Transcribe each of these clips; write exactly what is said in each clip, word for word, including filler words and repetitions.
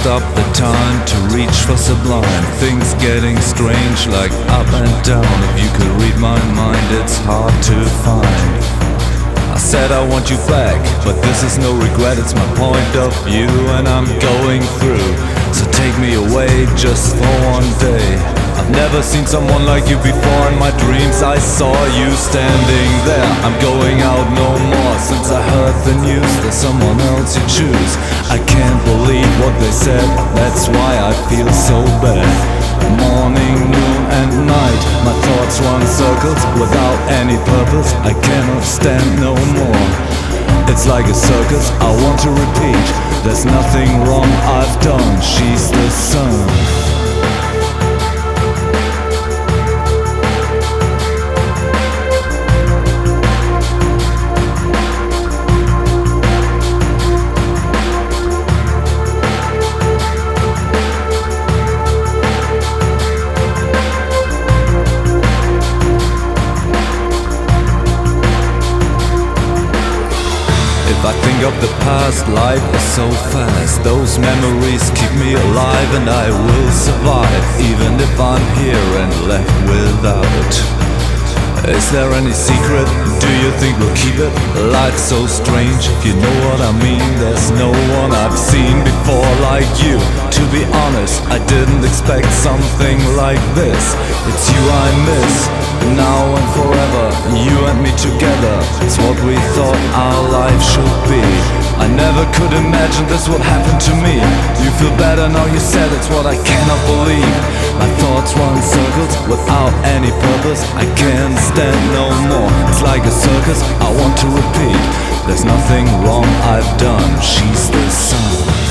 stop the time to reach for sublime. Things getting strange like up and down. If you could read my mind, it's hard to find. I said I want you back, but this is no regret. It's my point of view and I'm going through. So take me away just for one day. I've never seen someone like you before. In my dreams I saw you standing there. I'm going out no more since I heard the news. There's someone else you choose. I can't believe what they said. That's why I feel so bad. Morning, noon and night, my thoughts run circles without any purpose. I cannot stand no more. It's like a circus, I want to repeat. There's nothing wrong I've done. She's the sun. If I think of the past, life is so fast. Those memories keep me alive and I will survive, even if I'm here and left without. Is there any secret? Do you think we'll keep it? Life's so strange, if you know what I mean. There's no one I've seen before like you. To be honest, I didn't expect something like this. It's you I miss, now and forever. You and me together, it's what we thought our life should be. I never could imagine this would happen to me. You feel better now you said it's what I cannot believe. My thoughts run circles without any purpose. I can't stand no more. It's like a circus, I want to repeat. There's nothing wrong I've done. She's the sun.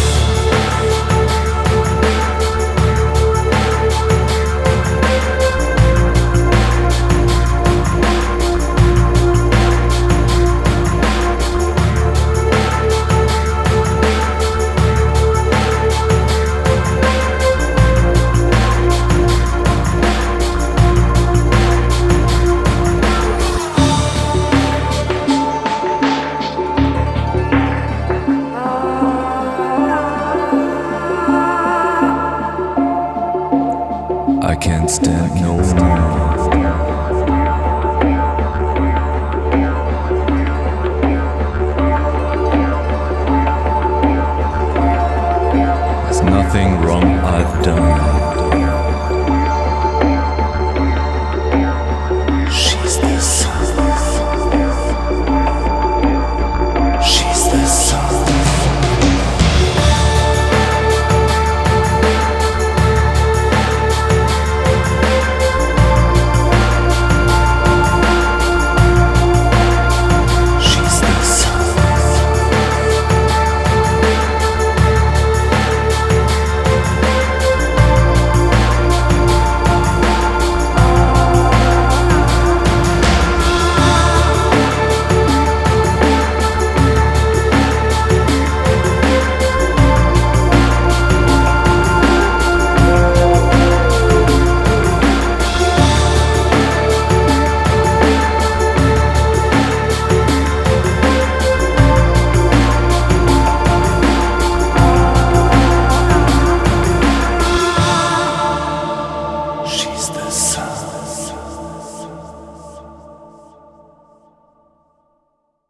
I can't stand no more. There's nothing wrong I've done.